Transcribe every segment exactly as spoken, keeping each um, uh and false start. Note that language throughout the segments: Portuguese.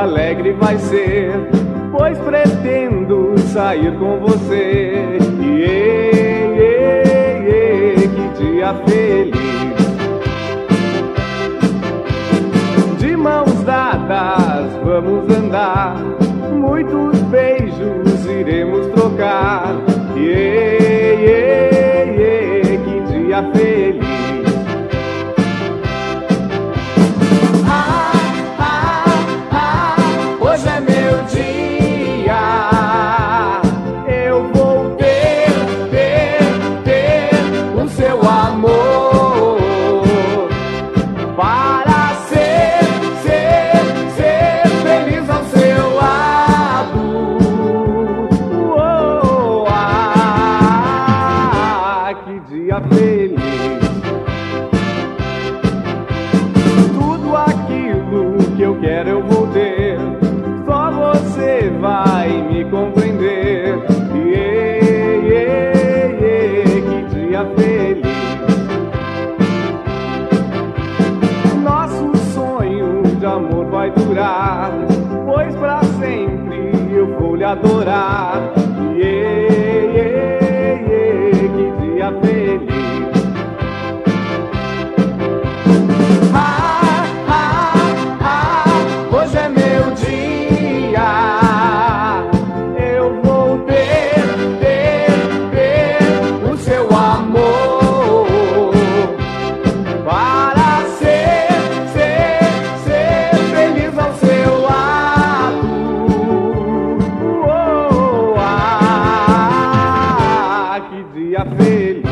alegre vai ser, pois pretendo sair com você. Iê, iê, iê, que dia feliz. De mãos dadas vamos andar, muitos beijos iremos trocar. Iê, iê, iê, que dia feliz. Dia feliz. Tudo aquilo que eu quero eu vou ter, só você vai me compreender. Iê, iê, iê, que dia feliz. Nosso sonho de amor vai durar, pois pra sempre eu vou lhe adorar. Iê, iê, iê, que dia feliz. Ah, ah, ah, hoje é meu dia. Eu vou ter, ter, ter o seu amor para ser, ser, ser feliz ao seu lado. Oh, ah, que dia feliz.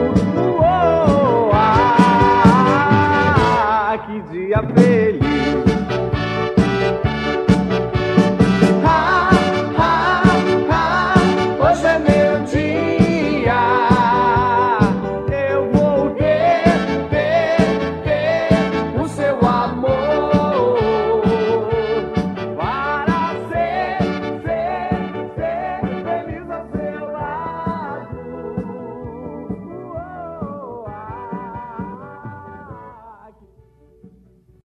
Que dia feliz.